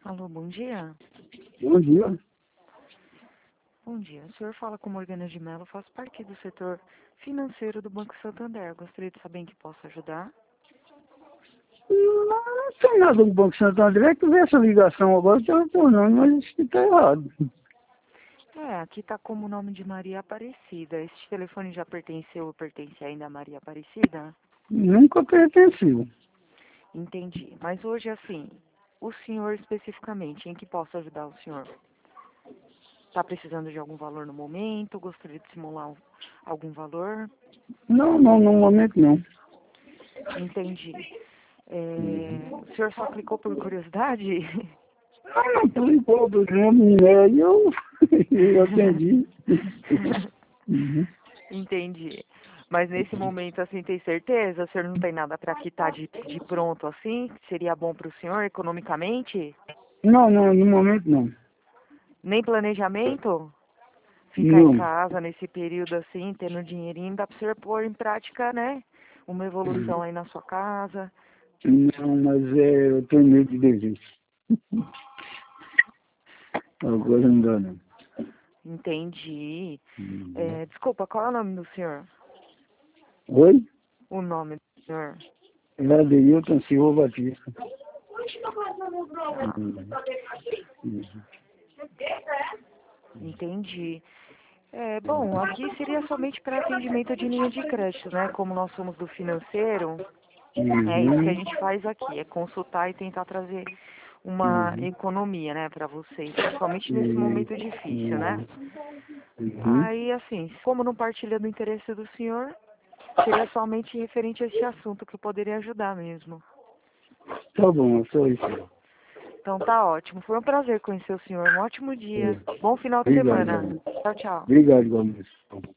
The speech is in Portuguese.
Alô, bom dia. Bom dia. Bom dia. O senhor fala com Morgana de Mello, faço parte do setor financeiro do Banco Santander. Gostaria de saber em que posso ajudar. Não tem nada do Banco Santander. É que vê essa ligação agora, tem um nome, mas acho que está errado. Aqui está como o nome de Maria Aparecida. Este telefone já pertenceu ou pertence ainda a Maria Aparecida? Nunca pertenceu. Entendi. Mas hoje, assim, o senhor especificamente, em que posso ajudar o senhor? Está precisando de algum valor no momento? Gostaria de simular algum valor? Não, no momento não. Entendi. O senhor só clicou por curiosidade? Não ligou do nome, né? E eu atendi. Uhum. Entendi. Mas nesse momento, assim, tem certeza? O senhor não tem nada para quitar de pronto, assim? Seria bom para o senhor, economicamente? Não, no momento não. Nem planejamento? Ficar em Não. casa nesse período, assim, tendo dinheirinho, dá para o senhor pôr em prática, né? Uma evolução aí na sua casa. Não, mas eu tenho medo de dever. Agora não dá não. Entendi. Uhum. Desculpa, qual é o nome do senhor? Oi? O nome do senhor? É Adeilton Silva Batista. Uhum. Entendi. Bom, aqui seria somente para atendimento de linha de crédito, né? Como nós somos do financeiro, é isso que a Uhum. gente faz aqui, é consultar e tentar trazer uma Uhum. economia, né, para vocês, principalmente nesse Uhum. momento difícil, né? Uhum. Aí, assim, como não partilha do interesse do senhor, seria somente referente a esse assunto que eu poderia ajudar mesmo. Tá bom, é só isso. Então tá ótimo, foi um prazer conhecer o senhor, um ótimo dia, É. bom final de Obrigado, semana. igualmente. Tchau, tchau. Obrigado, igualmente.